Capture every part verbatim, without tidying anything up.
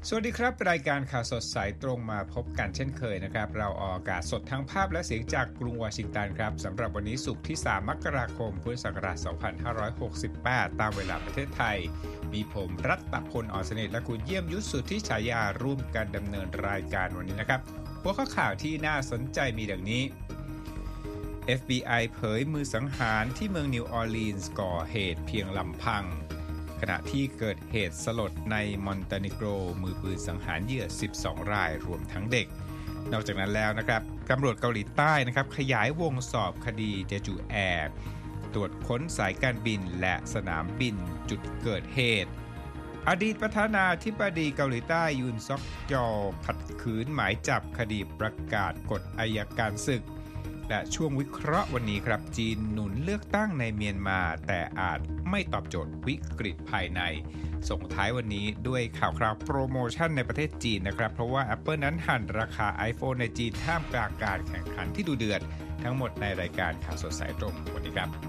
สวัสดีครับรายการข่าวสดสายตรงมาพบกันเช่นเคยนะครับเราออกอากาศสดทั้งภาพและเสียงจากกรุงวอชิงตันครับสำหรับวันนี้ศุกร์ที่สามมกราคมพุทธศักราชสองพันห้าร้อยหกสิบแปดตามเวลาประเทศไทยมีผมรัตพล อ่อนสนิทและคุณเยี่ยมยุทธสุทธิฉายาร่วมกันดำเนินรายการวันนี้นะครับหัวข้อข่าวที่น่าสนใจมีดังนี้ เอฟ บี ไอ เผยมือสังหารที่เมืองนิวออร์ลีนส์ก่อเหตุเพียงลำพังขณะที่เกิดเหตุสลดในมอนเตเนโกรมือปืนสังหารเหยื่อสิบสองรายรวมทั้งเด็กนอกจากนั้นแล้วนะครับตำรวจเกาหลีใต้นะครับขยายวงสอบคดีเจจูแอร์ตรวจค้นสายการบินและสนามบินจุดเกิดเหตุอดีตประธานาธิบดีเกาหลีใต้ยุนซอกยอลขัดขืนหมายจับคดีประกาศกฎอัยการศึกและช่วงวิเคราะห์วันนี้ครับจีนหนุนเลือกตั้งในเมียนมาแต่อาจไม่ตอบโจทย์วิกฤตภายในส่งท้ายวันนี้ด้วยข่าวคราวโปรโมชั่นในประเทศจีนนะครับเพราะว่า Apple นั้นหั่นราคา iPhone ในจีนท่ามกลางการแข่งขันที่ดุเดือดทั้งหมดในรายการข่าวสดสายตรงวันนี้ครับ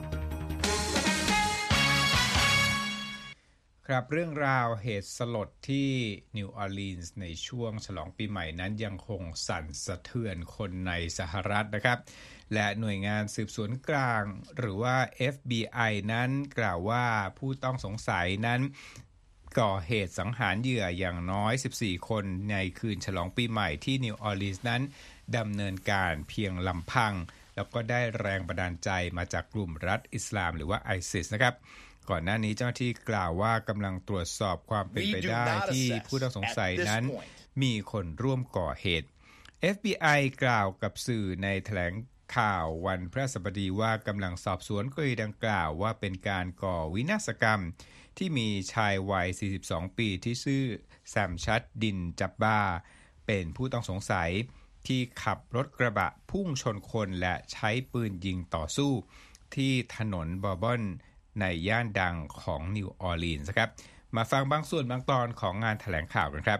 ครับเรื่องราวเหตุสลดที่นิวออร์ลีนส์ในช่วงฉลองปีใหม่นั้นยังคงสั่นสะเทือนคนในสหรัฐนะครับและหน่วยงานสืบสวนกลางหรือว่า เอฟ บี ไอ นั้นกล่าวว่าผู้ต้องสงสัยนั้นก่อเหตุสังหารเหยื่ออย่างน้อยสิบสี่คนในคืนฉลองปีใหม่ที่นิวออร์ลีนส์นั้นดำเนินการเพียงลำพังแล้วก็ได้แรงบันดาลใจมาจากกลุ่มรัฐอิสลามหรือว่า ไอซิส นะครับก่อนหน้านี้เจ้าหน้าที่กล่าวว่ากำลังตรวจสอบความเป็นไปได้ที่ผู้ต้องสงสัยนั้นมีคนร่วมก่อเหตุ เอฟ บี ไอ กล่าวกับสื่อในแถลงข่าววันพฤหัสบดีว่ากำลังสอบสวนกรณีดังกล่าวว่าเป็นการก่อวินาศกรรมที่มีชายวัยสี่สิบสองปีที่ชื่อแซมชัดดินจับบาเป็นผู้ต้องสงสัยที่ขับรถกระบะพุ่งชนคนและใช้ปืนยิงต่อสู้ที่ถนนบอร์บอนในย่านดังของนิวออร์ลีนส์ครับมาฟังบางส่วนบางตอนของงานแถลงข่าวกันครับ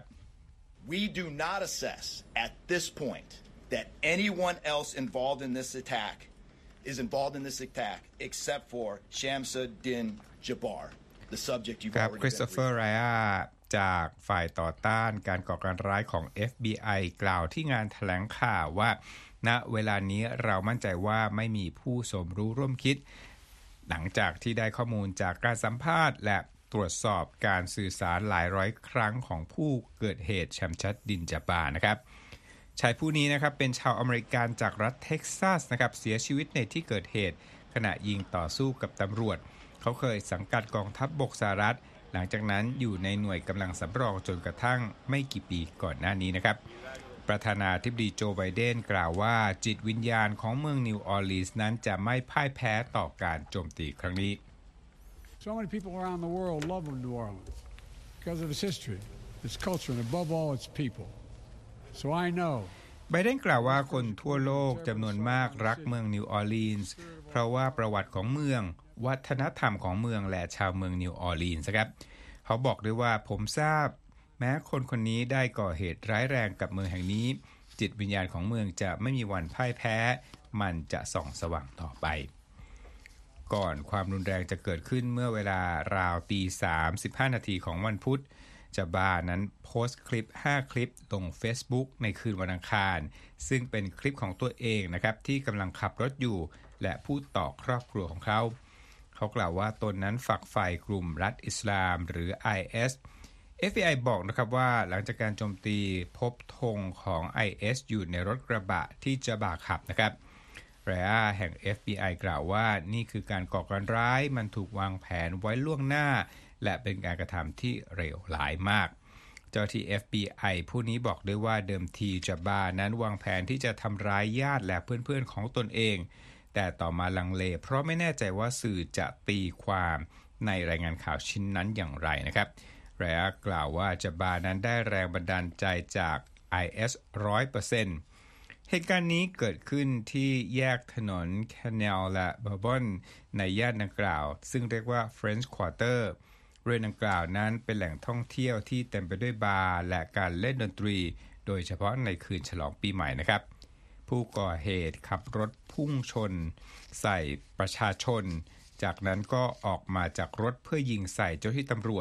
We do not assess at this point that anyone else involved in this attack is involved in this attack except for Shamsuddin Jabbar the subject you've already been Christopher Raya จากฝ่ายต่อต้านการก่อการร้ายของ เอฟ บี ไอ กล่าวที่งานแถลงข่าวว่าณเวลานี้เรามั่นใจว่าไม่มีผู้สมรู้ร่วมคิดหลังจากที่ได้ข้อมูลจากการสัมภาษณ์และตรวจสอบการสื่อสารหลายร้อยครั้งของผู้เกิดเหตุแชมชัดดินจับบานะครับชายผู้นี้นะครับเป็นชาวอเมริกันจากรัฐเท็กซัสนะครับเสียชีวิตในที่เกิดเหตุขณะยิงต่อสู้กับตำรวจเขาเคยสังกัดกองทัพบกสหรัฐหลังจากนั้นอยู่ในหน่วยกำลังสำรองจนกระทั่งไม่กี่ปีก่อนหน้านี้นะครับประธานาธิบดีโจไบเดนกล่าวว่าจิตวิญญาณของเมืองนิวออร์ลีนส์นั้นจะไม่พ่ายแพ้ต่อการโจมตีครั้งนี้ So many people around the world love New Orleans because of its history, its culture, and above all, its people. So I know. ไบเดนกล่าวว่าคนทั่วโลกจำนวนมากรักเมืองนิวออร์ลีนส์เพราะว่าประวัติของเมืองวัฒนธรรมของเมืองและชาวเมืองนิวออร์ลีนส์ครับเขาบอกด้วยว่าผมทราบแม้คนคนนี้ได้ก่อเหตุร้ายแรงกับเมืองแห่งนี้จิตวิญญาณของเมืองจะไม่มีวันพ่ายแพ้มันจะส่องสว่างต่อไปก่อนความรุนแรงจะเกิดขึ้นเมื่อเวลาราวตีสามสิบห้านาทีของวันพุธจับบานั้นโพสต์คลิปห้าคลิปลง Facebook ในคืนวันอังคารซึ่งเป็นคลิปของตัวเองนะครับที่กำลังขับรถอยู่และพูดต่อครอบครัวของเขาเขากล่าวว่าตนนั้นฝักใฝ่กลุ่มรัฐอิสลามหรือ ไอ เอสเอฟ บี ไอ บอกนะครับว่าหลังจากการโจมตีพบธงของ ไอ เอส อยู่ในรถกระบะที่จับบาขับนะครับไรอาแห่ง เอฟ บี ไอ กล่าวว่านี่คือการก่อการร้ายมันถูกวางแผนไว้ล่วงหน้าและเป็นการกระทำที่เลวร้ายมากเจ้าที่ เอฟ บี ไอ ผู้นี้บอกด้วยว่าเดิมทีจับบานั้นวางแผนที่จะทำร้ายญาติและเพื่อนๆของตนเองแต่ต่อมาลังเลเพราะไม่แน่ใจว่าสื่อจะตีความในรายงานข่าวชิ้นนั้นอย่างไรนะครับไรอากล่าวว่าจับบานั้นได้แรงบันดาลใจจาก ไอ เอส หนึ่งร้อยเปอร์เซ็นต์ เหตุการณ์นี้เกิดขึ้นที่แยกถนนแคนเนลและบอร์บอนในย่านดังกล่าวซึ่งเรียกว่า French Quarter บริเวณดังกล่าวนั้นเป็นแหล่งท่องเที่ยวที่เต็มไปด้วยบาร์และการเล่นดนตรีโดยเฉพาะในคืนฉลองปีใหม่นะครับผู้ก่อเหตุขับรถพุ่งชนใส่ประชาชนจากนั้นก็ออกมาจากรถเพื่อยิงใส่เจ้าหน้าที่ตำรวจ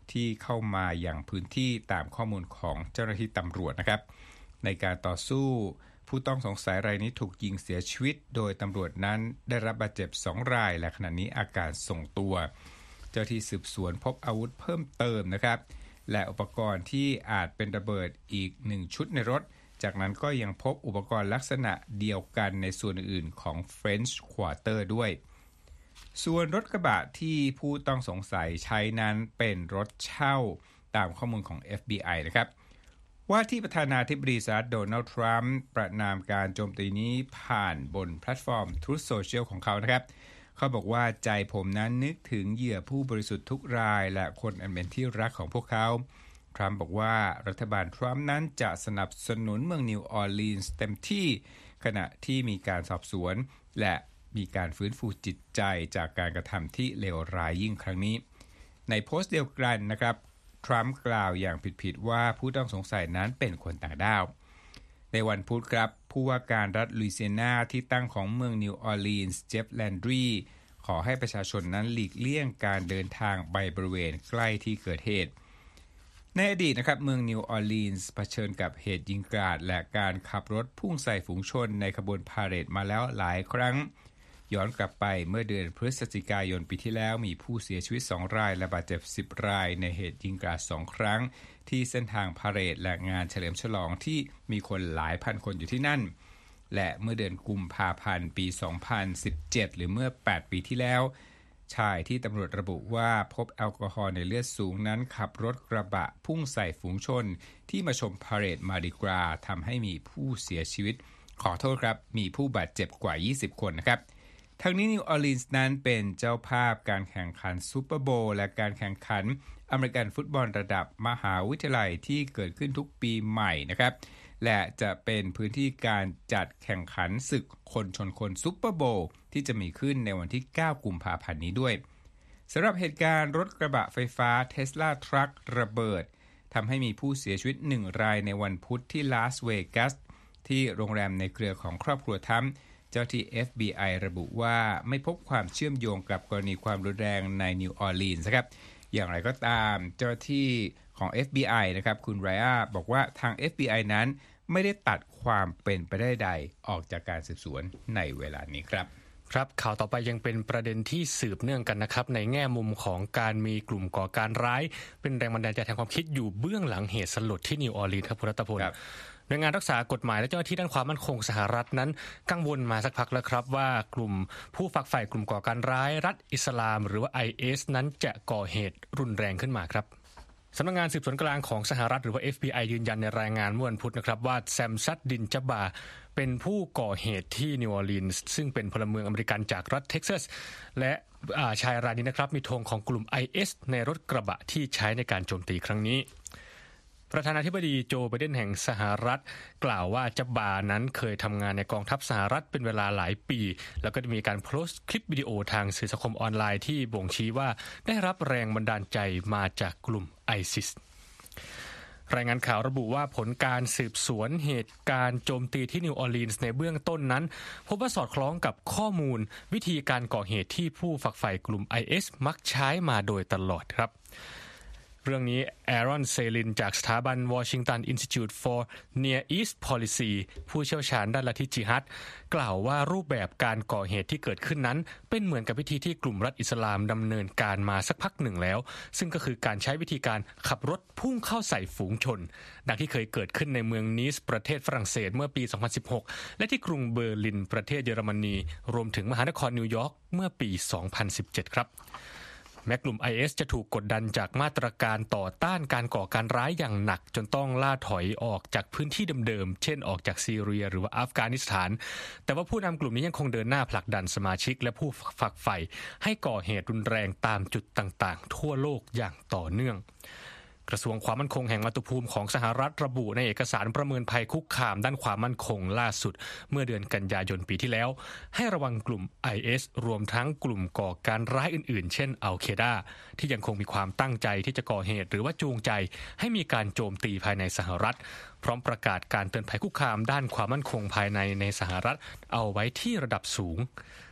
ที่เข้ามาอย่างพื้นที่ตามข้อมูลของเจ้าหน้าที่ตำรวจนะครับในการต่อสู้ผู้ต้องสงสัยรายนี้ถูกยิงเสียชีวิตโดยตำรวจนั้นได้รับบาดเจ็บสองรายและขณะนี้อาการทรงตัวเจ้าที่สืบสวนพบอาวุธเพิ่มเติมนะครับและอุปกรณ์ที่อาจเป็นระเบิดอีกหนึ่งชุดในรถจากนั้นก็ยังพบอุปกรณ์ลักษณะเดียวกันในส่วนอื่นของ French Quarter ด้วยส่วนรถกระบะที่ผู้ต้องสงสัยใช้นั้นเป็นรถเช่าตามข้อมูลของ เอฟ บี ไอ นะครับว่าที่ประธานาธิบดีสหรัฐโดนัลด์ทรัมป์ประณามการโจมตีนี้ผ่านบนแพลตฟอร์ม Truth Social ของเขานะครับเขาบอกว่าใจผมนั้นนึกถึงเหยื่อผู้บริสุทธิ์ทุกรายและคนอันเป็นที่รักของพวกเขาทรัมป์บอกว่ารัฐบาลทรัมป์นั้นจะสนับสนุนเมืองนิวออร์ลีนส์เต็มที่ขณะที่มีการสอบสวนและมีการฟื้นฟูจิตใจจากการกระทำที่เลวร้ายยิ่งครั้งนี้ในโพสต์เดียวกันนะครับทรัมป์กล่าวอย่างผิดๆว่าผู้ต้องสงสัยนั้นเป็นคนต่างด้าวในวันพุธครับผู้ว่าการรัฐลุยเซียนาที่ตั้งของเมืองนิวออร์ลีนส์เจฟแลนดรีขอให้ประชาชนนั้นหลีกเลี่ยงการเดินทางไปบริเวณใกล้ที่เกิดเหตุในอดีตนะครับเมืองนิวออร์ลีนส์เผชิญกับเหตุยิงกราดและการขับรถพุ่งใส่ฝูงชนในขบวนพาเหรดมาแล้วหลายครั้งย้อนกลับไปเมื่อเดือนพฤศจิกายนปีที่แล้วมีผู้เสียชีวิตสองรายและบาดเจ็บสิบรายในเหตุยิงกราดสองครั้งที่เส้นทางพาเหรดและงานเฉลิมฉลองที่มีคนหลายพันคนอยู่ที่นั่นและเมื่อเดือนกุมภาพันธ์ปีสองพันสิบเจ็ดหรือเมื่อแปดปีที่แล้วชายที่ตำรวจระบุว่าพบแอลกอฮอล์ในเลือดสูงนั้นขับรถกระบะพุ่งใส่ฝูงชนที่มาชมพาเหรดมาดิกราทำให้มีผู้เสียชีวิตขอโทษครับมีผู้บาดเจ็บกว่ายี่สิบคนนะครับทั้งนี้นิวออร์ลีนส์นั้นเป็นเจ้าภาพการแข่งขันซูเปอร์โบว์และการแข่งขันอเมริกันฟุตบอลระดับมหาวิทยาลัยที่เกิดขึ้นทุกปีใหม่นะครับและจะเป็นพื้นที่การจัดแข่งขันศึกคนชนคนซูเปอร์โบว์ที่จะมีขึ้นในวันที่เก้ากุมภาพันธ์นี้ด้วยสำหรับเหตุการณ์รถกระบะไฟฟ้า Tesla Truck ระเบิดทำให้มีผู้เสียชีวิตหนึ่งรายในวันพุธที่ลาสเวกัสที่โรงแรมในเครือของครอบครัวทรัมป์เจ้าที่ เอฟ บี ไอ ระบุว่าไม่พบความเชื่อมโยงกับกรณีความรุนแรงในนิวออร์ลีนส์ครับอย่างไรก็ตามเจ้าที่ของ เอฟ บี ไอ นะครับคุณไรอาบอกว่าทาง เอฟ บี ไอ นั้นไม่ได้ตัดความเป็นไปได้ใดออกจากการสืบสวนในเวลานี้ครับครับข่าวต่อไปยังเป็นประเด็นที่สืบเนื่องกันนะครับในแง่มุมของการมีกลุ่มก่อการร้ายเป็นแรงบันดาลใจทางความคิดอยู่เบื้องหลังเหตุสลดที่นิวออร์ลีนส์ครับคุณรัตพลหน่วยงานรักษากฎหมายและเจ้าหน้าที่ด้านความมั่นคงสหรัฐนั้นกังวลมาสักพักแล้วครับว่ากลุ่มผู้ฝักใฝ่กลุ่มก่อการร้ายรัฐอิสลามหรือว่า ไอ เอส นั้นจะก่อเหตุรุนแรงขึ้นมาครับสำนักงานสืบสวนกลางของสหรัฐหรือว่า เอฟ บี ไอ ยืนยันในรายงานเมื่อวันพุธนะครับว่าแซมซัดดินจับบาเป็นผู้ก่อเหตุที่นิวออร์ลีนส์ซึ่งเป็นพลเมืองอเมริกันจากรัฐเท็กซัสและชายรายนี้นะครับมีธงของกลุ่ม ไอ เอส ในรถกระบะที่ใช้ในการโจมตีครั้งนี้ประธานาธิบดีโจไบเดนแห่งสหรัฐกล่าวว่าจับบานั้นเคยทำงานในกองทัพสหรัฐเป็นเวลาหลายปีแล้วก็มีการโพสต์คลิปวิดีโอทางสื่อสังคมออนไลน์ที่บ่งชี้ว่าได้รับแรงบันดาลใจมาจากกลุ่มไอซิสรายงานข่าวระบุว่าผลการสืบสวนเหตุการณ์โจมตีที่นิวออร์ลีนส์ในเบื้องต้นนั้นพบว่าสอดคล้องกับข้อมูลวิธีการก่อเหตุที่ผู้ฝักใฝ่กลุ่ม ไอ เอส มักใช้มาโดยตลอดครับเรื่องนี้แอรอนเซลินจากสถาบัน Washington Institute for Near East Policy ผู้เชี่ยวชาญด้านลัทธิจิฮัดกล่าวว่ารูปแบบการก่อเหตุที่เกิดขึ้นนั้นเป็นเหมือนกับวิธีที่กลุ่มรัฐอิสลามดำเนินการมาสักพักหนึ่งแล้วซึ่งก็คือการใช้วิธีการขับรถพุ่งเข้าใส่ฝูงชนดังที่เคยเกิดขึ้นในเมืองนีสประเทศฝรั่งเศสเมื่อปีสองพันสิบหกและที่กรุงเบอร์ลินประเทศเยอรมนีรวมถึงมหานครนิวยอร์กเมื่อปีสองพันสิบเจ็ดครับแม้กลุ่ม ไอ เอส จะถูกกดดันจากมาตรการต่อต้านการก่อการร้ายอย่างหนักจนต้องล่าถอยออกจากพื้นที่เดิมๆเช่นออกจากซีเรียหรือว่าอัฟกานิสถานแต่ว่าผู้นำกลุ่มนี้ยังคงเดินหน้าผลักดันสมาชิกและผู้ฝักใฝ่ให้ก่อเหตุรุนแรงตามจุดต่างๆทั่วโลกอย่างต่อเนื่องกระทรวงความมั่นคงแห่งมาตุภูมิของสหรัฐระบุในเอกสารประเมินภัยคุกคามด้านความมั่นคงล่าสุดเมื่อเดือนกันยายนปีที่แล้วให้ระวังกลุ่ม ไอ เอส รวมทั้งกลุ่มก่อการร้ายอื่นๆเช่นอัลเคดาที่ยังคงมีความตั้งใจที่จะก่อเหตุหรือว่าจูงใจให้มีการโจมตีภายในสหรัฐพร้อมประกาศการเตือนภัยคุกคามด้านความมั่นคงภายในในสหรัฐเอาไว้ที่ระดับสูง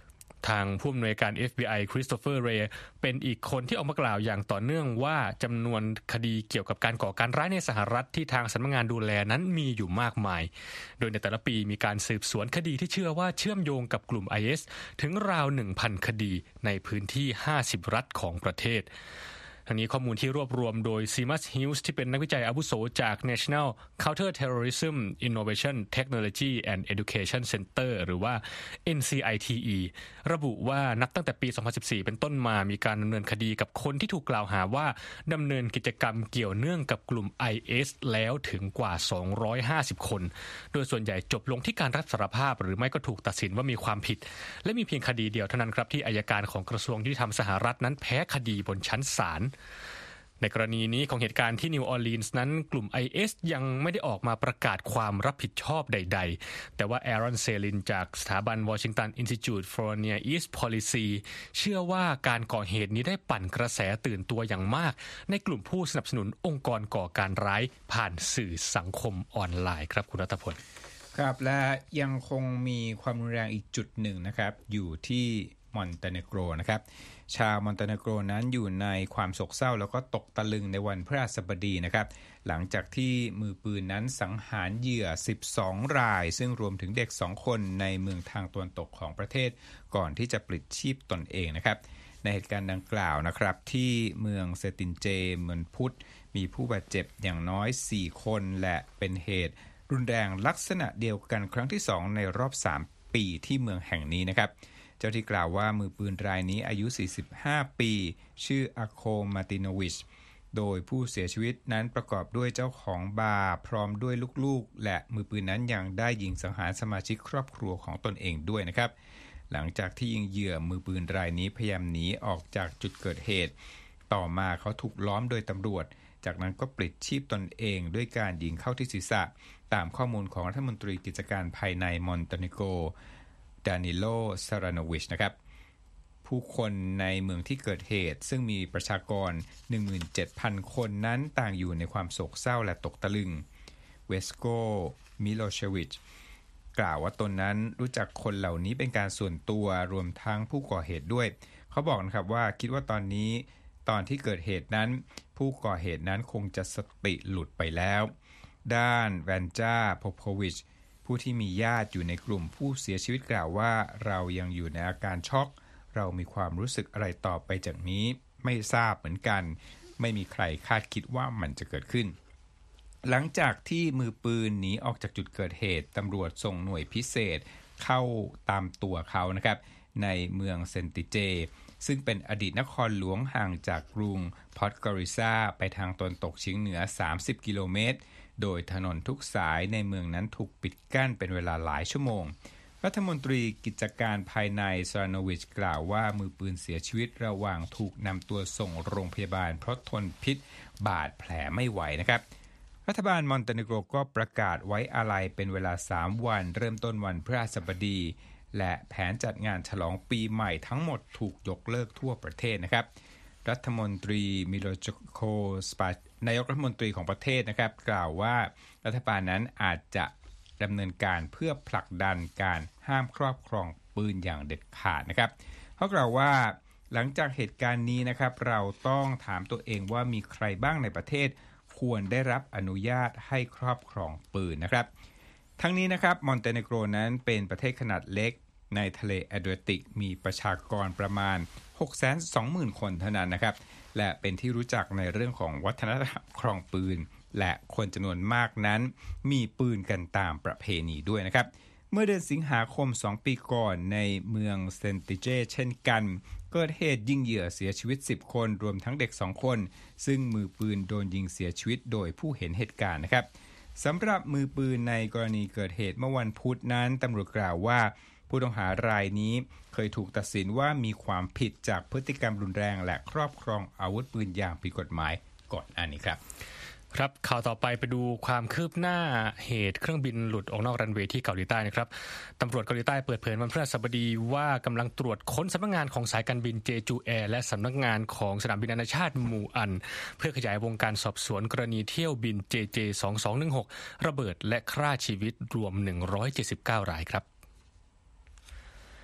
ทางผู้อำนวยการ เอฟ บี ไอ คริสโตเฟอร์ เรย์เป็นอีกคนที่ออกมากล่าวอย่างต่อเนื่องว่าจำนวนคดีเกี่ยวกับการก่อการร้ายในสหรัฐที่ทางสำนักงานดูแลนั้นมีอยู่มากมายโดยในแต่ละปีมีการสืบสวนคดีที่เชื่อว่าเชื่อมโยงกับกลุ่ม ไอ เอส ถึงราว หนึ่งพัน คดีในพื้นที่ห้าสิบรัฐของประเทศทั้งนี้ข้อมูลที่รวบรวมโดย Seamus Hughes ที่เป็นนักวิจัยอาวุโสจาก National Counter-Terrorism Innovation Technology and Education Center หรือว่า เอ็น ซี ไอ ที อี ระบุว่านับตั้งแต่ปี สองพันสิบสี่ เป็นต้นมามีการดำเนินคดีกับคนที่ถูกกล่าวหาว่าดำเนินกิจกรรมเกี่ยวเนื่องกับกลุ่ม ไอ เอส แล้วถึงกว่า สองร้อยห้าสิบ คนโดยส่วนใหญ่จบลงที่การรับสารภาพหรือไม่ก็ถูกตัดสินว่ามีความผิดและมีเพียงคดีเดียวเท่านั้นครับที่อัยการของกระทรวงยุติธรรมสหรัฐนั้นแพ้คดีบนชั้นศาลในกรณีนี้ของเหตุการณ์ที่นิวออร์ลีนส์นั้นกลุ่ม ไอ เอส ยังไม่ได้ออกมาประกาศความรับผิดชอบใดๆแต่ว่าแอรอนเซลินจากสถาบัน Washington Institute for Near East Policy เชื่อว่าการก่อเหตุนี้ได้ปั่นกระแสตื่นตัวอย่างมากในกลุ่มผู้สนับสนุนองค์กรก่อการร้ายผ่านสื่อสังคมออนไลน์ครับคุณรัตพลครับและยังคงมีความรุนแรงอีกจุดหนึ่งนะครับอยู่ที่มอนเตเนโกรนะครับชาวมอนเตเนโกรนั้นอยู่ในความโศกเศร้าแล้วก็ตกตะลึงในวันพฤหัสบดีนะครับหลังจากที่มือปืนนั้นสังหารเหยื่อสิบสองรายซึ่งรวมถึงเด็กสองคนในเมืองทางตะวันตกของประเทศก่อนที่จะปลิดชีพตนเองนะครับในเหตุการณ์ดังกล่าวนะครับที่เมืองเซตินเจเมืองพุทธมีผู้บาดเจ็บอย่างน้อยสี่คนและเป็นเหตุรุนแรงลักษณะเดียวกันครั้งที่สองในรอบสามปีที่เมืองแห่งนี้นะครับเจ้าที่กล่าวว่ามือปืนรายนี้อายุสี่สิบห้าปีชื่ออาโคมาติโนวิชโดยผู้เสียชีวิตนั้นประกอบด้วยเจ้าของบาร์พร้อมด้วยลูกๆและมือปืนนั้นยังได้ยิงสังหารสมาชิกครอบครัวของตนเองด้วยนะครับหลังจากที่ยิงเหยื่อมือปืนรายนี้พยายามหนีออกจากจุดเกิดเหตุต่อมาเขาถูกล้อมโดยตำรวจจากนั้นก็ปลิดชีพตนเองด้วยการยิงเข้าที่ศีรษะตามข้อมูลของรัฐมนตรีกิจการภายในมอนเตเนโกรดานิโล ซาราโนวิชนะครับผู้คนในเมืองที่เกิดเหตุซึ่งมีประชากร หนึ่งหมื่นเจ็ดพัน คนนั้นต่างอยู่ในความโศกเศร้าและตกตะลึงเวสโก มิโลเชวิชกล่าวว่าตนนั้นรู้จักคนเหล่านี้เป็นการส่วนตัวรวมทั้งผู้ก่อเหตุด้วยเขาบอกนะครับว่าคิดว่าตอนนี้ตอนที่เกิดเหตุนั้นผู้ก่อเหตุนั้นคงจะสติหลุดไปแล้วด้านแวนจา โพโพวิชผู้ที่มีญาติอยู่ในกลุ่มผู้เสียชีวิตกล่าวว่าเรายังอยู่ในอาการช็อกเรามีความรู้สึกอะไรต่อไปจากนี้ไม่ทราบเหมือนกันไม่มีใครคาดคิดว่ามันจะเกิดขึ้นหลังจากที่มือปืนหนีออกจากจุดเกิดเหตุตำรวจส่งหน่วยพิเศษเข้าตามตัวเขานะครับในเมืองเซนติเจซึ่งเป็นอดีตนครหลวงห่างจากกรุงพอดกอริซาไปทางตะวันตกเฉียงเหนือสามสิบกิโลเมตรโดยถนนทุกสายในเมืองนั้นถูกปิดกั้นเป็นเวลาหลายชั่วโมงรัฐมนตรีกิจการภายในซาราโนวิชกล่าวว่ามือปืนเสียชีวิตระหว่างถูกนำตัวส่งโรงพยาบาลเพราะทนพิษบาดแผลไม่ไหวนะครับรัฐบาลมอนเตเนโกรก็ประกาศไว้อาลัยเป็นเวลาสามวันเริ่มต้นวันพฤหัสบดีและแผนจัดงานฉลองปีใหม่ทั้งหมดถูกยกเลิกทั่วประเทศนะครับรัฐมนตรีมิโลโคสปานายกรัฐมนตรีของประเทศนะครับกล่าวว่ารัฐบาลนั้นอาจจะดำเนินการเพื่อผลักดันการห้ามครอบครองปืนอย่างเด็ดขาดนะครับเขากล่าวว่าหลังจากเหตุการณ์นี้นะครับเราต้องถามตัวเองว่ามีใครบ้างในประเทศควรได้รับอนุญาตให้ครอบครองปืนนะครับทั้งนี้นะครับมอนเตเนโกรนั้นเป็นประเทศขนาดเล็กในทะเลแอดริติกมีประชากรประมาณ หกแสนสองหมื่น คนเท่านั้นนะครับและเป็นที่รู้จักในเรื่องของวัฒนธรรมครองปืนและคนจำนวนมากนั้นมีปืนกันตามประเพณีด้วยนะครับเมื่อเดือนสิงหาคมสองปีก่อนในเมืองเซนติเจเช่นกันเกิดเหตุยิงเหยื่อเสียชีวิตสิบคนรวมทั้งเด็กสองคนซึ่งมือปืนโดนยิงเสียชีวิตโดยผู้เห็นเหตุการณ์นะครับสำหรับมือปืนในกรณีเกิดเหตุเมื่อวันพุธนั้นตำรวจกล่าวว่าผู้ต้องหารายนี้เคยถูกตัดสินว่ามีความผิดจากพฤติกรรมรุนแรงและครอบครองอาวุธปืนอย่างผิดกฎหมายก่อนหน้านี้ครับครับข่าวต่อไปไปดูความคืบหน้าเหตุเครื่องบินหลุดออกนอกรันเวย์ที่เกาหลีใต้นะครับตำรวจเกาหลีใต้เปิดเผยวันพฤหัสบดีว่ากำลังตรวจค้นสำนักงานของสายการบินเจจูแอร์และสำนักงานของสนามบินนานาชาติมูอันเพื่อขยายวงการสอบสวนกรณีเที่ยวบิน เจ เจ สองสองหนึ่งหก ระเบิดและฆ่าชีวิตรวมหนึ่งร้อยเจ็ดสิบเก้ารายครับ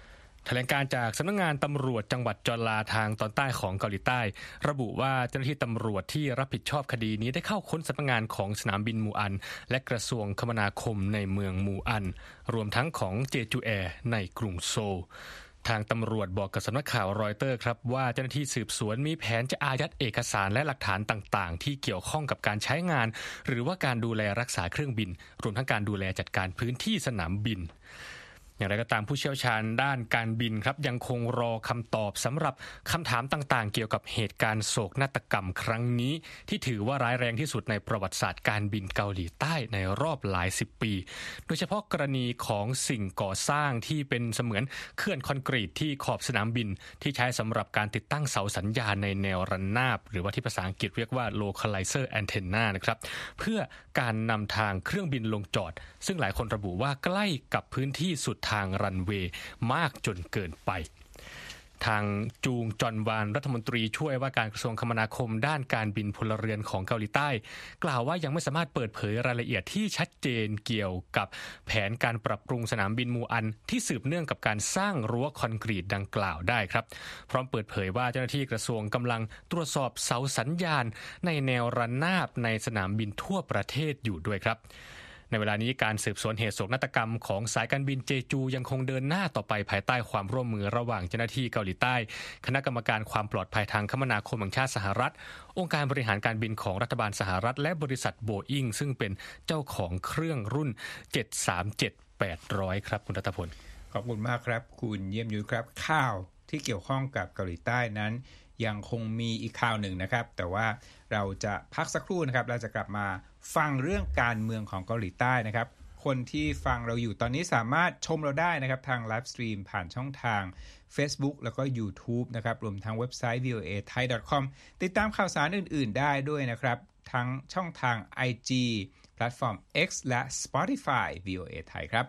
แถลงการจากสำนักงานตำรวจจังหวัดจอลาทางตอนใต้ของเกาหลีใต้ระบุว่าเจ้าหน้าที่ตำรวจที่รับผิดชอบคดีนี้ได้เข้าค้นสำนักงานของสนามบินมูอันและกระทรวงคมนาคมในเมืองมูอันรวมทั้งของเจจูแอร์ในกรุงโซลทางตำรวจบอกกับสำนักข่าวรอยเตอร์ครับว่าเจ้าหน้าที่สืบสวนมีแผนจะอายัดเอกสารและหลักฐานต่างๆที่เกี่ยวข้องกับการใช้งานหรือว่าการดูแลรักษาเครื่องบินรวมทั้งการดูแลจัดการพื้นที่สนามบินอย่างไรก็ตามผู้เชี่ยวชาญด้านการบินครับยังคงรอคำตอบสำหรับคำถามต่างๆเกี่ยวกับเหตุการณ์โศกนาฏกรรมครั้งนี้ที่ถือว่าร้ายแรงที่สุดในประวัติศาสตร์การบินเกาหลีใต้ในรอบหลายสิบปีโดยเฉพาะกรณีของสิ่งก่อสร้างที่เป็นเสมือนเขื่อนคอนกรีตที่ขอบสนามบินที่ใช้สำหรับการติดตั้งเสาสัญญาณในแนวระนาบหรือว่าที่ภาษาอังกฤษเรียกว่า localizer antenna นะครับเพื่อการนำทางเครื่องบินลงจอดซึ่งหลายคนระบุว่าใกล้กับพื้นที่สุดทางรันเวย์มากจนเกินไปทางจูงจอนวานรัฐมนตรีช่วยว่าการกระทรวงคมนาคมด้านการบินพลเรือนของเกาหลีใต้กล่าวว่ายังไม่สามารถเปิดเผยรายละเอียดที่ชัดเจนเกี่ยวกับแผนการปรับปรุงสนามบินมูอันที่สืบเนื่องกับการสร้างรั้วคอนกรีตดังกล่าวได้ครับพร้อมเปิดเผยว่าเจ้าหน้าที่กระทรวงกำลังตรวจสอบเสาสัญญาณในแนวระนาบในสนามบินทั่วประเทศอยู่ด้วยครับในเวลานี้การสืบสวนเหตุโศกนาฏกรรมของสายการบินเจจูยังคงเดินหน้าต่อไปภายใต้ความร่วมมือระหว่างเจ้าหน้าที่เกาหลีใต้คณะกรรมการความปลอดภัยทางคมนาคมแห่งชาติสหรัฐองค์การบริหารการบินของรัฐบาลสหรัฐและบริษัทโบอิ้งซึ่งเป็นเจ้าของเครื่องรุ่นเจ็ดสามเจ็ด แปดร้อยครับคุณรัตพลขอบคุณมากครับคุณเยี่ยมยุ้ยครับข่าวที่เกี่ยวข้องกับเกาหลีใต้นั้นยังคงมีอีกข่าวหนึ่งนะครับแต่ว่าเราจะพักสักครู่นะครับเราจะกลับมาฟังเรื่องการเมืองของเกาหลีใต้นะครับคนที่ฟังเราอยู่ตอนนี้สามารถชมเราได้นะครับทางไลฟ์สตรีมผ่านช่องทาง Facebook แล้วก็ YouTube นะครับรวมทั้งเว็บไซต์ วี โอ เอ ไทย ดอท คอม ติดตามข่าวสารอื่นๆได้ด้วยนะครับทั้งช่องทาง ไอ จี แพลตฟอร์ม X และ Spotify วี โอ เอ ไทยครับ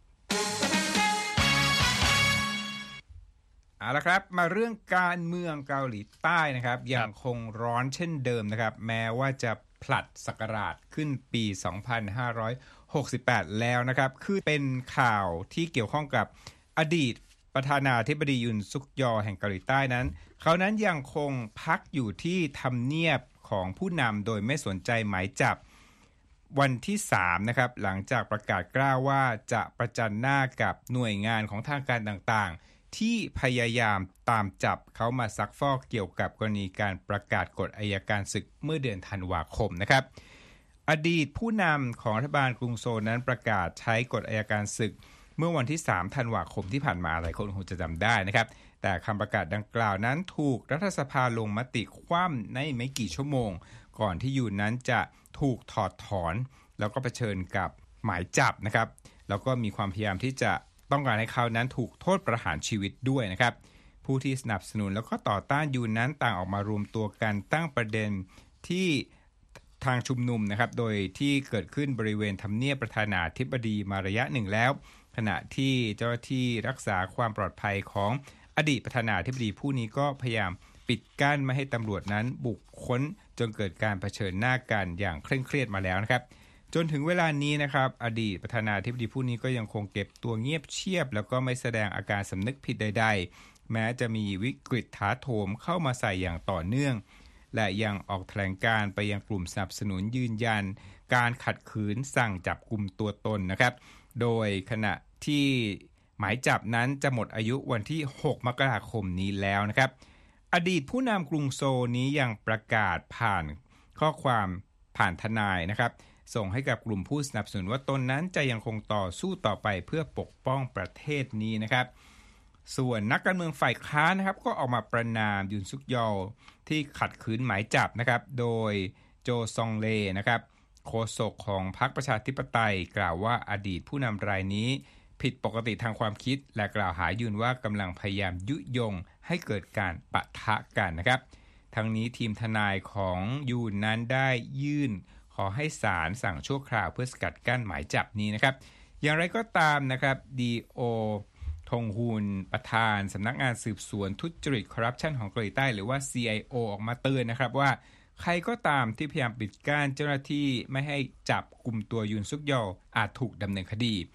เอาละครับมาเรื่องการเมืองเกาหลีใต้นะครับยังคงร้อนเช่นเดิมนะครับแม้ว่าจะผลัดศักราชขึ้นปี สองพันห้าร้อยหกสิบแปด แล้วนะครับคือเป็นข่าวที่เกี่ยวข้องกับอดีตประธานาธิบดียุนซุกยอแห่งเกาหลีใต้นั้นเขานั้นยังคงพักอยู่ที่ทำเนียบของผู้นำโดยไม่สนใจหมายจับวันที่สามนะครับหลังจากประกาศกล้าวว่าจะประจันหน้ากับหน่วยงานของทางการต่างๆที่พยายามตามจับเขามาซักฟอกเกี่ยวกับกรณีการประกาศกฎอัยการศึกเมื่อเดือนธันวาคมนะครับอดีตผู้นำของรัฐบาลกรุงโซลนั้นประกาศใช้กฎอัยการศึกเมื่อวันที่สามธันวาคมที่ผ่านมาหลายคนคงจะจำได้นะครับแต่คำประกาศดังกล่าวนั้นถูกรัฐสภาลงมติคว่ำในไม่กี่ชั่วโมงก่อนที่ยูนนั้นจะถูกถอดถอนแล้วก็เผชิญกับหมายจับนะครับแล้วก็มีความพยายามที่จะต้องการให้เขานั้นถูกโทษประหารชีวิตด้วยนะครับผู้ที่สนับสนุนแล้วก็ต่อต้านยูนนั้นต่างออกมารวมตัวกันตั้งประเด็นที่ทางชุมนุมนะครับโดยที่เกิดขึ้นบริเวณทำเนียบประธานาธิบดีมาระยะหนึ่งแล้วขณะที่เจ้าหน้าที่รักษาความปลอดภัยของอดีตประธานาธิบดีผู้นี้ก็พยายามปิดกั้นไม่ให้ตำรวจนั้นบุกค้นจนเกิดการเผชิญหน้ากันอย่างเคร่งเครียดมาแล้วนะครับจนถึงเวลานี้นะครับอดีตประธานาธิบดีผู้นี้ก็ยังคงเก็บตัวเงียบเชียบแล้วก็ไม่แสดงอาการสำนึกผิดใดๆแม้จะมีวิกฤตถาโถมเข้ามาใส่อย่างต่อเนื่องและยังออกแถลงการไปยังกลุ่มสนับสนุนยืนยันการขัดขืนสั่งจับกุมตัวตนนะครับโดยขณะที่หมายจับนั้นจะหมดอายุวันที่หกมกราคมนี้แล้วนะครับอดีตผู้นำกรุงโซลนี้ยังประกาศผ่านข้อความผ่านทนายนะครับส่งให้กับกลุ่มผู้สนับสนุนว่าตนนั้นจะยังคงต่อสู้ต่อไปเพื่อปกป้องประเทศนี้นะครับส่วนนักการเมืองฝ่ายค้านนะครับก็ออกมาประณามยุนซุกยอลที่ขัดขืนหมายจับนะครับโดยโจซองเลนะครับโฆษกของพรรคประชาธิปไตยกล่าวว่าอดีตผู้นำรายนี้ผิดปกติทางความคิดและกล่าวหายุนว่ากำลังพยายามยุยงให้เกิดการปะทะกันนะครับทั้งนี้ทีมทนายของยุนนั้นได้ยื่นขอให้ศาลสั่งชั่วคราวเพื่อสกัดกั้นหมายจับนี้นะครับอย่างไรก็ตามนะครับดีโอทงฮุนประธานสำนักงานสืบสวนทุจริตคอร์รัปชันของเกาหลีใต้หรือว่า ซี ไอ โอ ออกมาเตือนนะครับว่าใครก็ตามที่พยายามปิดกั้นเจ้าหน้าที่ไม่ให้จับกุมตัวยุนซุกยอลอาจถูกดำเนินคดี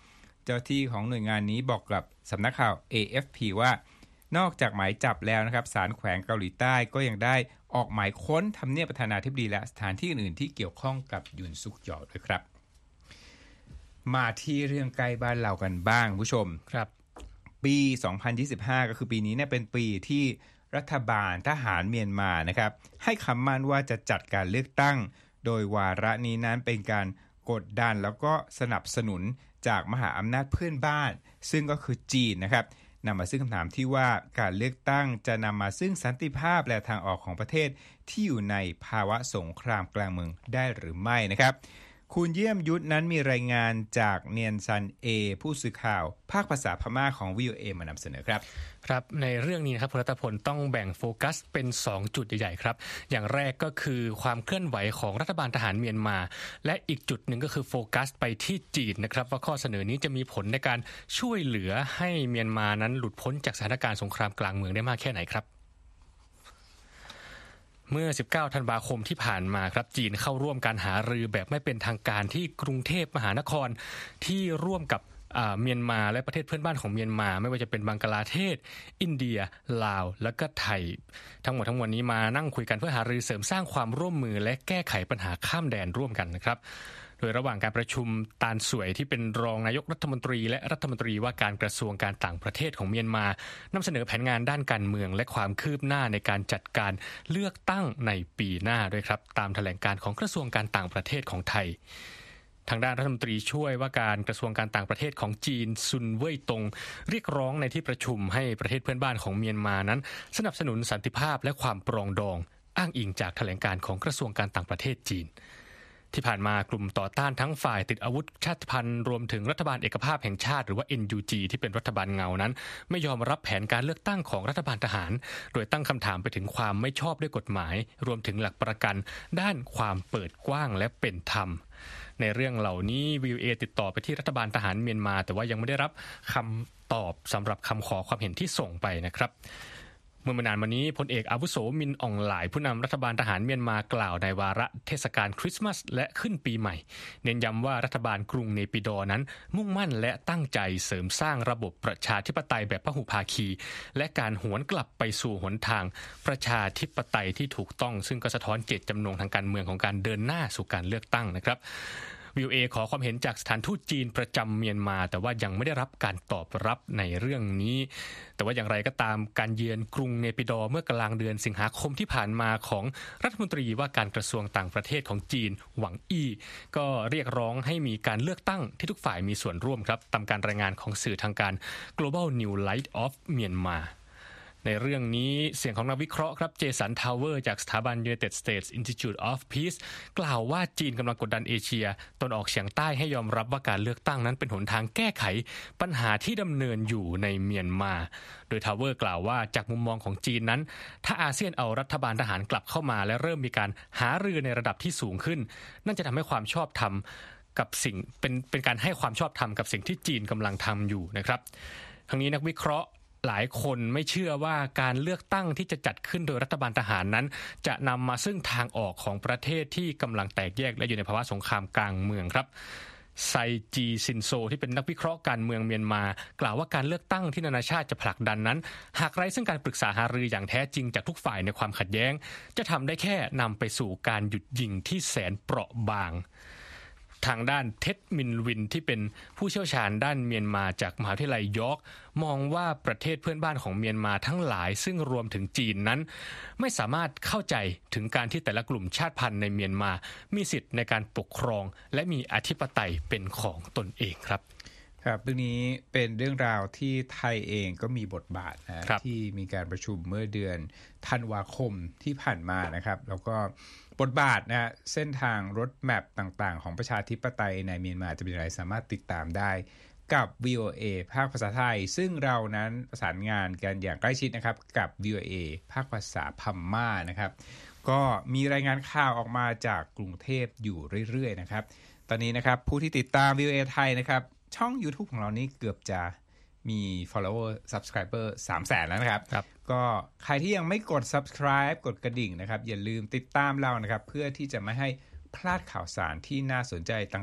เจ้าที่ของหน่วยงานนี้บอกกับสำนักข่าว เอ เอฟ พี ว่านอกจากหมายจับแล้วนะครับศาลแขวงเกาหลีใต้ก็ยังได้ออกหมายค้นทำเนียบประธานาธิบดีและสถานที่อื่นๆที่เกี่ยวข้องกับยุนซุกยอด้วยครับมาที่เรื่องใกล้บ้านเรากันบ้างผู้ชมครับปีสองพันยี่สิบห้าก็คือปีนี้เนี่ยเป็นปีที่รัฐบาลทหารเมียนมานะครับให้คำมั่นว่าจะจัดการเลือกตั้งโดยวาระนี้นั้นเป็นการกดดันแล้วก็สนับสนุนจากมหาอำนาจเพื่อนบ้านซึ่งก็คือจีนนะครับนำมาซึ่งคำถามที่ว่าการเลือกตั้งจะนำมาซึ่งสันติภาพและทางออกของประเทศที่อยู่ในภาวะสงครามกลางเมืองได้หรือไม่นะครับคุณเยี่ยมยุทธนั้นมีรายงานจากเนียนซันเอผู้สื่อข่าวภาคภาษาพม่าของ วี โอ เอ มานำเสนอครับครับในเรื่องนี้นะครับคุณรัตพลต้องแบ่งโฟกัสเป็นสองจุดใหญ่ๆครับอย่างแรกก็คือความเคลื่อนไหวของรัฐบาลทหารเมียนมาและอีกจุดหนึ่งก็คือโฟกัสไปที่จีนนะครับว่าข้อเสนอนี้จะมีผลในการช่วยเหลือให้เมียนมานั้นหลุดพ้นจากสถานการณ์สงครามกลางเมืองได้มากแค่ไหนครับเมื่อสิบเก้าธันวาคมที่ผ่านมาครับจีนเข้าร่วมการหารือแบบไม่เป็นทางการที่กรุงเทพมหานครที่ร่วมกับเมียนมาและประเทศเพื่อนบ้านของเมียนมาไม่ว่าจะเป็นบังกลาเทศอินเดียลาวและก็ไทยทั้งหมดทั้งมวลนี้มานั่งคุยกันเพื่อหารือเสริมสร้างความร่วมมือและแก้ไขปัญหาข้ามแดนร่วมกันนะครับโดยระหว่างการประชุมตาลสวยที่เป็นรองนายกรัฐมนตรีและรัฐมนตรีว่าการกระทรวงการต่างประเทศของเมียนมานำเสนอแผนงานด้านการเมืองและความคืบหน้าในการจัดการเลือกตั้งในปีหน้าด้วยครับตามแถลงการของกระทรวงการต่างประเทศของไทยทางด้านรัฐมนตรีช่วยว่าการกระทรวงการต่างประเทศของจีนซุนเว่ยตงเรียกร้องในที่ประชุมให้ประเทศเพื่อนบ้านของเมียนมานั้นสนับสนุนสันติภาพและความปรองดองอ้างอิงจากแถลงการของกระทรวงการต่างประเทศจีนที่ผ่านมากลุ่มต่อต้านทั้งฝ่ายติดอาวุธชาติพันธุ์รวมถึงรัฐบาลเอกภาพแห่งชาติหรือว่า เอ็น ยู จี ที่เป็นรัฐบาลเงานั้นไม่ยอมรับแผนการเลือกตั้งของรัฐบาลทหารโดยตั้งคำถามไปถึงความไม่ชอบด้วยกฎหมายรวมถึงหลักประกันด้านความเปิดกว้างและเป็นธรรมในเรื่องเหล่านี้ วี โอ เอ ติดต่อไปที่รัฐบาลทหารเมียนมาแต่ว่ายังไม่ได้รับคำตอบสำหรับคำขอความเห็นที่ส่งไปนะครับเมื่อไม่นานมานี้พลเอกอาวุโสมินอองหลายผู้นำรัฐบาลทหารเมียนมากล่าวในวาระเทศกาลคริสต์มาสและขึ้นปีใหม่เน้นย้ำว่ารัฐบาลกรุงเนปิดอร์นั้นมุ่งมั่นและตั้งใจเสริมสร้างระบบประชาธิปไตยแบบพหุภาคีและการหวนกลับไปสู่หนทางประชาธิปไตยที่ถูกต้องซึ่งก็สะท้อนเจตจำนงทางการเมืองของการเดินหน้าสู่การเลือกตั้งนะครับวี โอ เอ ขอความเห็นจากสถานทูตจีนประจำเมียนมาแต่ว่ายังไม่ได้รับการตอบรับในเรื่องนี้แต่ว่าอย่างไรก็ตามการเยือนกรุงเนปิดอร์เมื่อกลางเดือนสิงหาคมที่ผ่านมาของรัฐมนตรีว่าการกระทรวงต่างประเทศของจีนหวังอี้ก็เรียกร้องให้มีการเลือกตั้งที่ทุกฝ่ายมีส่วนร่วมครับตามการรายงานของสื่อทางการ Global New Light of Myanmarในเรื่องนี้เสียงของนักวิเคราะห์ครับเจสันทาวเวอร์จากสถาบัน United States Institute of Peace กล่าวว่าจีนกำลังกดดันเอเชียตะวันออกเฉียงใต้ให้ยอมรับว่าการเลือกตั้งนั้นเป็นหนทางแก้ไขปัญหาที่ดำเนินอยู่ในเมียนมาโดยทาวเวอร์กล่าวว่าจากมุมมองของจีนนั้นถ้าอาเซียนเอารัฐบาลทหารกลับเข้ามาและเริ่มมีการหารือในระดับที่สูงขึ้นนั่นจะทำให้ความชอบธรรมกับสิ่งเป็นเป็นการให้ความชอบธรรมกับสิ่งที่จีนกำลังทำอยู่นะครับทั้งนี้นักวิเคราะห์หลายคนไม่เชื่อว่าการเลือกตั้งที่จะจัดขึ้นโดยรัฐบาลทหารนั้นจะนำมาซึ่งทางออกของประเทศที่กำลังแตกแยกและอยู่ในภาวะสงครามกลางเมืองครับไซจีซินโซที่เป็นนักวิเคราะห์การเมืองเมียนมากล่าวว่าการเลือกตั้งที่นานาชาติจะผลักดันนั้นหากไร้ซึ่งการปรึกษาหารืออย่างแท้จริงจากทุกฝ่ายในความขัดแย้งจะทำได้แค่นำไปสู่การหยุดยิงที่แสนเปราะบางทางด้านเท็ดมินวินที่เป็นผู้เชี่ยวชาญด้านเมียนมาจากมหาวิทยาลัยยอร์กมองว่าประเทศเพื่อนบ้านของเมียนมาทั้งหลายซึ่งรวมถึงจีนนั้นไม่สามารถเข้าใจถึงการที่แต่ละกลุ่มชาติพันธุ์ในเมียนมามีสิทธิ์ในการปกครองและมีอธิปไตยเป็นของตนเองครับครับเรื่องนี้เป็นเรื่องราวที่ไทยเองก็มีบทบาทนะที่มีการประชุมเมื่อเดือนธันวาคมที่ผ่านมานะครับแล้วก็บทบาทนะเส้นทางรถแมพต่างๆของประชาธิปไตยในเมียนมาจะเป็นอย่างไรสามารถติดตามได้กับ วี โอ เอ ภาคภาษาไทยซึ่งเรานั้นประสานงานกันอย่างใกล้ชิดนะครับกับ วี โอ เอ ภาคภาษาพม่านะครับก็มีรายงานข่าวออกมาจากกรุงเทพอยู่เรื่อยๆนะครับตอนนี้นะครับผู้ที่ติดตาม วี โอ เอ ไทยนะครับช่อง YouTube ของเรานี่เกือบจะมี follower subscriber สามแสน แล้วนะครับก็ใครที่ยังไม่กด subscribe กดกระดิ่งนะครับอย่าลืมติดตามเรานะครับเพื่อที่จะไม่ให้พลาดข่าวสารที่น่าสนใจต่างๆ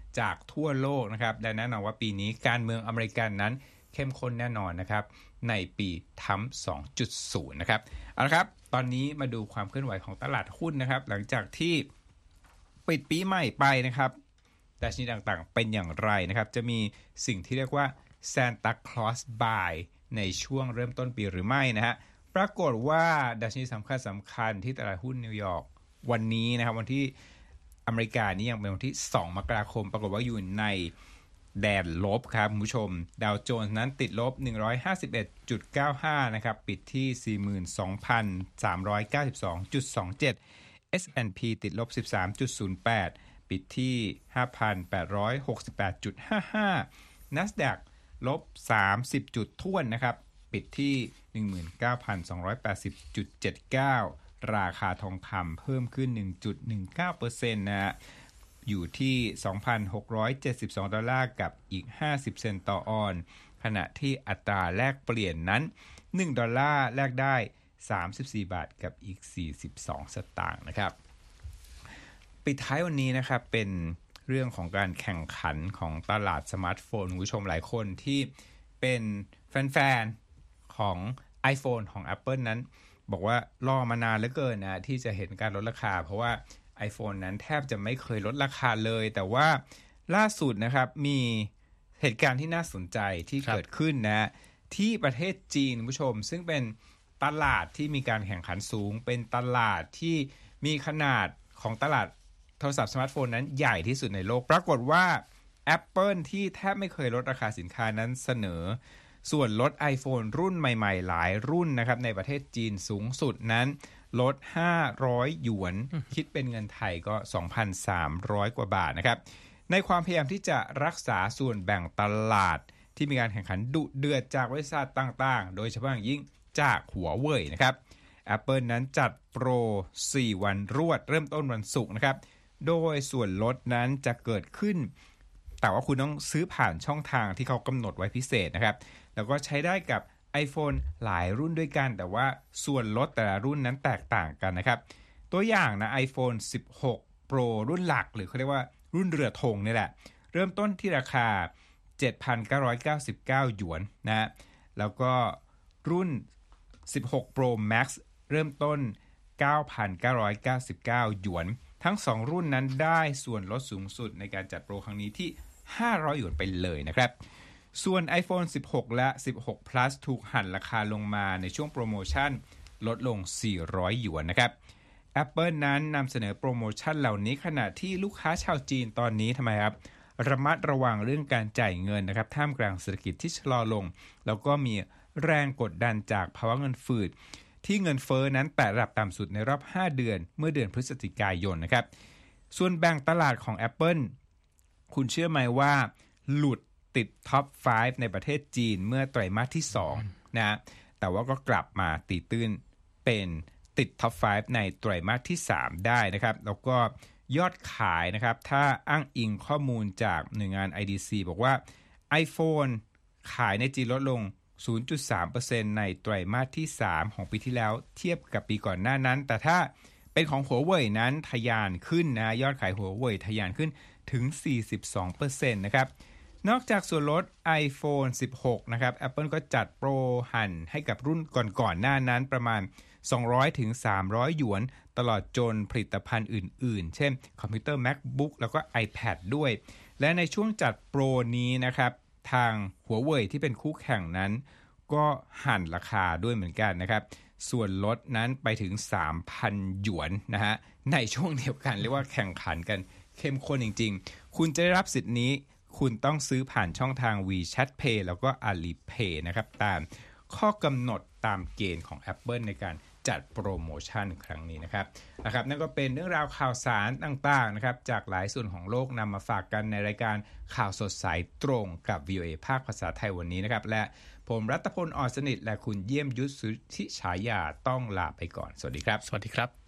จากทั่วโลกนะครับและแน่นอนว่าปีนี้การเมืองอเมริกันนั้นเข้มข้นแน่นอนนะครับในปีทรัมป์ สองจุดศูนย์ นะครับเอาละครับตอนนี้มาดูความเคลื่อนไหวของตลาดหุ้นนะครับหลังจากที่ปิดปีใหม่ไปนะครับดัชนีต่างๆเป็นอย่างไรนะครับจะมีสิ่งที่เรียกว่า Santa Claus Buy ในช่วงเริ่มต้นปีหรือไม่นะฮะปรากฏว่าดัชนีสำคัญสำคัญที่ตลาดหุ้นนิวยอร์กวันนี้นะครับวันที่อเมริกานี่ยังเป็นวันที่สองมกราคมปรากฏว่าอยู่ในแดนลบครับคุณผู้ชมดาวโจนส์นั้นติดลบ หนึ่งร้อยห้าสิบเอ็ดจุดเก้าห้า นะครับปิดที่ สี่หมื่นสองพันสามร้อยเก้าสิบสองจุดสองเจ็ด เอส แอนด์ พี ติดลบ สิบสามจุดศูนย์แปด ปิดที่ ห้าพันแปดร้อยหกสิบแปดจุดห้าห้า NASDAQ ลบสามสิบจุดถ้วนนะครับปิดที่ หนึ่งหมื่นเก้าพันสองร้อยแปดสิบจุดเจ็ดเก้า ราคาทองคำเพิ่มขึ้น หนึ่งจุดหนึ่งเก้าเปอร์เซ็นต์ นะฮะอยู่ที่ สองพันหกร้อยเจ็ดสิบสองดอลลาร์กับอีกห้าสิบเซนต์ต่อออนซ์ขณะที่อัตราแลกเปลี่ยนนั้นหนึ่งดอลลาร์แลกได้สามสิบสี่บาทกับอีกสี่สิบสองสตางค์นะครับปิดท้ายวันนี้นะครับเป็นเรื่องของการแข่งขันของตลาดสมาร์ทโฟนคุณผู้ชมหลายคนที่เป็นแฟนๆของ iPhone ของ Apple นั้นบอกว่ารอมานานเหลือเกินนะที่จะเห็นการลดราคาเพราะว่า iPhone นั้นแทบจะไม่เคยลดราคาเลยแต่ว่าล่าสุดนะครับมีเหตุการณ์ที่น่าสนใจที่เกิดขึ้นนะที่ประเทศจีนคุณผู้ชมซึ่งเป็นตลาดที่มีการแข่งขันสูงเป็นตลาดที่มีขนาดของตลาดโทรศัพท์สมาร์ทโฟนนั้นใหญ่ที่สุดในโลกปรากฏว่า Apple ที่แทบไม่เคยลดราคาสินค้านั้นเสนอส่วนลด iPhone รุ่นใหม่ๆหลายรุ่นนะครับในประเทศจีนสูงสุดนั้นลดห้าร้อยหยวนคิดเป็นเงินไทยก็ สองพันสามร้อย กว่าบาทนะครับในความพยายามที่จะรักษาส่วนแบ่งตลาดที่มีการแข่งขันดุเดือดจากบริษัทต่างๆโดยเฉพาะอย่างยิ่งจากหัวเว่ยนะครับ Apple นั้นจัดโปรสี่วันรวดเริ่มต้นวันศุกร์นะครับโดยส่วนลดนั้นจะเกิดขึ้นแต่ว่าคุณต้องซื้อผ่านช่องทางที่เขากำหนดไว้พิเศษนะครับแล้วก็ใช้ได้กับ iPhone หลายรุ่นด้วยกันแต่ว่าส่วนลดแต่ละรุ่นนั้นแตกต่างกันนะครับตัวอย่างนะ iPhone สิบหก Pro รุ่นหลักหรือเขาเรียกว่ารุ่นเรือธงนี่แหละเริ่มต้นที่ราคา เจ็ดพันเก้าร้อยเก้าสิบเก้า หยวนนะแล้วก็รุ่นสิบหก Pro Max เริ่มต้น เก้าพันเก้าร้อยเก้าสิบเก้า หยวนทั้งสองรุ่นนั้นได้ส่วนลดสูงสุดในการจัดโปรครั้งนี้ที่ห้าร้อยหยวนไปเลยนะครับส่วน iPhone สิบหก และ สิบหก Plus ถูกหั่นราคาลงมาในช่วงโปรโมชั่นลดลงสี่ร้อยหยวนนะครับ Apple นั้นนำเสนอโปรโมชั่นเหล่านี้ขณะที่ลูกค้าชาวจีนตอนนี้ทำไมครับระมัดระวังเรื่องการจ่ายเงินนะครับท่ามกลางเศรษฐกิจที่ชะลอลงแล้วก็มีแรงกดดันจากภาวะเงินฝืดที่เงินเฟ้อนั้นแตะระดับต่ำสุดในรอบห้าเดือนเมื่อเดือนพฤศจิกายนนะครับส่วนแบ่งตลาดของ Apple คุณเชื่อไหมว่าหลุดติดท็อปห้าในประเทศจีนเมื่อไตรมาสที่สองนะแต่ว่าก็กลับมาตีตื้นเป็นติดท็อปห้าในไตรมาสที่สามได้นะครับแล้วก็ยอดขายนะครับถ้าอ้างอิงข้อมูลจากหน่วยงาน ไอ ดี ซี บอกว่า iPhone ขายในจีนลดลง ศูนย์จุดสามเปอร์เซ็นต์ ในไตรมาสที่สามของปีที่แล้วเทียบกับปีก่อนหน้านั้นแต่ถ้าเป็นของหัวเว่ยนั้นทะยานขึ้นนะยอดขายหัวเว่ยทะยานขึ้นถึง สี่สิบสองเปอร์เซ็นต์ นะครับนอกจากส่วนลด iPhone สิบหก นะครับ Apple ก็จัดโปรหั่นให้กับรุ่นก่อนๆหน้านั้นประมาณ สองร้อยถึงสามร้อย หยวนตลอดจนผลิตภัณฑ์อื่นๆเช่นคอมพิวเตอร์ MacBook แล้วก็ iPad ด้วยและในช่วงจัดโปรนี้นะครับทางหัวเว่ยที่เป็นคู่แข่งนั้นก็หั่นราคาด้วยเหมือนกันนะครับส่วนลดนั้นไปถึง สามพัน หยวนนะฮะในช่วงเดียวกันเรียกว่าแข่งขันกันเข้มข้นจริงๆคุณจะได้รับสิทธิ์นี้คุณต้องซื้อผ่านช่องทาง WeChat Pay แล้วก็ Alipay นะครับตามข้อกำหนดตามเกณฑ์ของ Apple ในการจัดโปรโมชั่นครั้งนี้นะครับนะครับนั่นก็เป็นเรื่องราวข่าวสารต่างๆนะครับจากหลายส่วนของโลกนำมาฝากกันในรายการข่าวสดสายตรงกับ วี โอ เอ ภาคภาษาไทยวันนี้นะครับและผมรัตพล อ่อนสนิทและคุณเยี่ยมยุทธ สุทธิฉายาต้องลาไปก่อนสวัสดีครับสวัสดีครับ